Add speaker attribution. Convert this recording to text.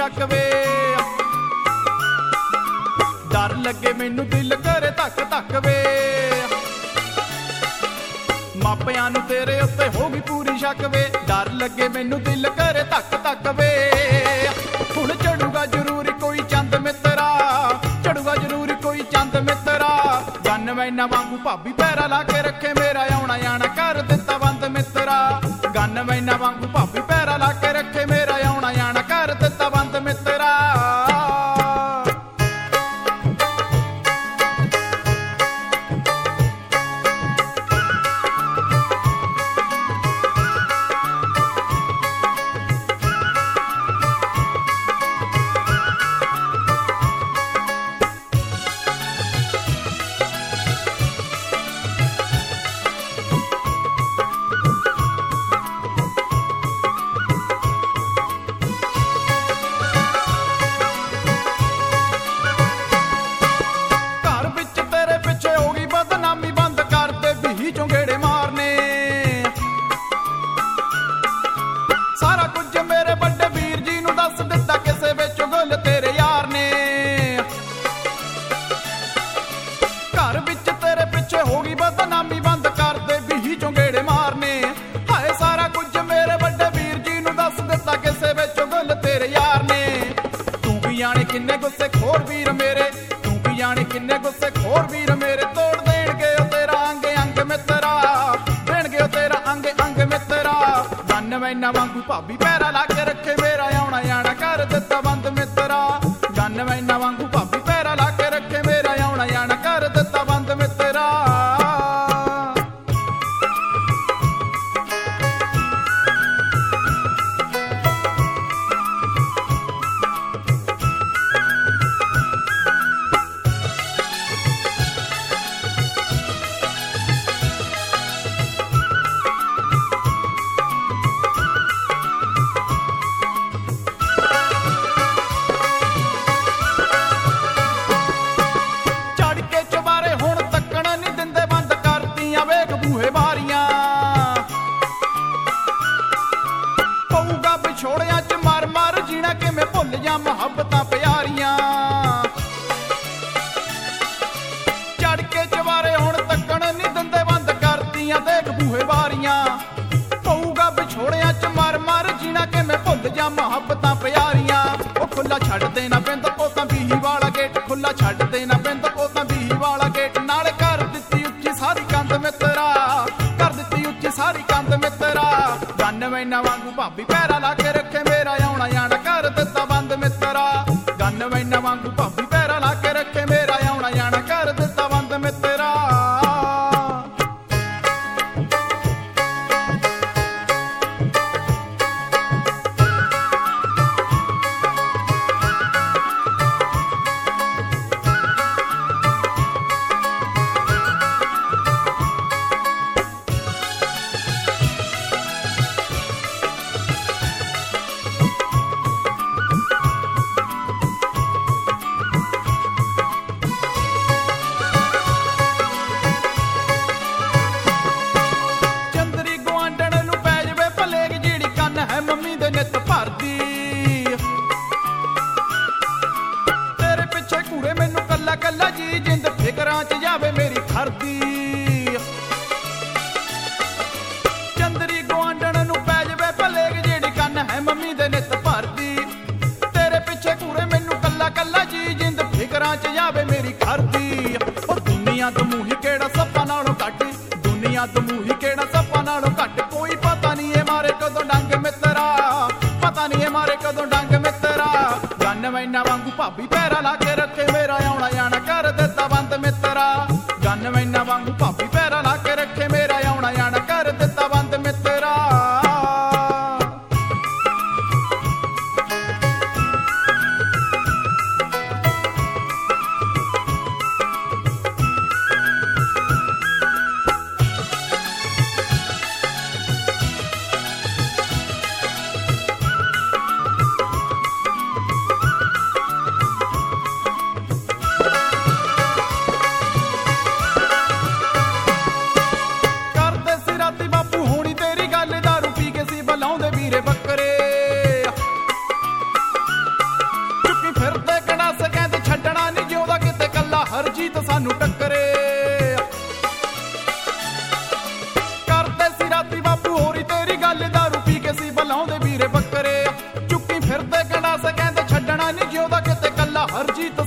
Speaker 1: शक वे। डर लगे मैनू दिल करे धक धक वे। मापियां नू तेरे उत्ते हो गई पूरी शक वे। डर लगे मैनू दिल करे धक धक वे। हुण चढ़ूगा जरूर कोई चंद मित्रा, चढ़ूगा जरूर कोई चंद मित्रा। गन मैना वांगू भाभी पैरा ला के रखे मेरा आउणा जाना कर दिता बंद मित्रा। गन मैना वांगू भाभी पैरा ला के रखे मेरा आउणा जाना कर दिता बंद मित्रा। किन्ने गुस्से खोर वीर मेरे, तू भी जाने किन्ने गुस्से खोर वीर मेरे। तोड़ देणगे ओ तेरा अंग अंग मित्रा, देणगे ओ तेरा अंग अंग मित्रा। गन मैना वांगू भाभी पैरा ला के रखे मेरा आउणा जाना कर दिता बंद मित्रा। गन मैना वांगू भाभी पैरा ला के रखे मेरा आउणा जाना कर दिता बंद मित्रा। छोड़िया च मार मार जीना कि मैं भुल जा मुहब्बतां प्यारियां। चढ़ के चवारे हुण तक्कण नहीं दिंदे बंद करदियां देख बूहे बारियां। पऊगा बिछोड़िया च मार मार जीना कि मैं भुल जा मुहब्बतां प्यारियां। ओ खुला छड्ड देना पैंदा ओ तां बीही वाला गेट, खुला छड्ड देना पैंदा ओ तां बीही वाला गेट। नाले कर दित्ती उच्ची सारी कंध मित्रा, कर दित्ती उच्ची सारी कंध मित्रा। गन मैना वांगू भाभी पैरा ला के रखे मेरा आउणा जाना कर दिता बंद मित्रा। गन मैना वांगू भाभी पैरा ला के रखे मेरा आउणा जाना कर दिता बंद मित्रा। कल्ला जी जिंद फिकरां च जावे मेरी खरदी। चंदरी गुआंढण नू पै जावे भलेग जेड़ी कन्न है मम्मी दे नित भरदी। तेरे पिछे घूरे मैनू कल्ला कल्ला जी जिंद फिकरां च जावे मेरी खरदी। ओ दुनिया तो मूही केड़ा सप्पा नालों घट, दुनिया तो मूही केड़ा सप्पा नालों घट। कोई पता नहीं है मारे कदों डंग मित्रा, पता नहीं है मारे कदों डंग मित्रा। गन मैना वांगू भाभी पैरा ला के रखे मेरा आउणा जाना कर दिता बंद मित्रा। गन मैना वांगू भाभी पैरा ला के रखे मेरा आउणा जाना कर दिता बंद मित्रा। ਸਾਨੂੰ ਟੱਕਰੇ। ਕਰਦੇ ਸੀ ਰਾਤੀ ਬਾਪੂ ਹੋਰੀ ਤੇਰੀ ਗੱਲ, ਦਾਰੂ ਪੀ ਕੇ ਸੀ ਬੁਲਾਉਂਦੇ ਵੀਰੇ ਬੱਕਰੇ। ਚੁੱਕੀ ਫਿਰਦੇ ਗੰਡਾਸੇ ਕਹਿੰਦੇ ਛੱਡਣਾ ਨਹੀਂ ਜਿਉਂਦਾ ਕਿਤੇ ਕੱਲਾ ਹਰਜੀਤ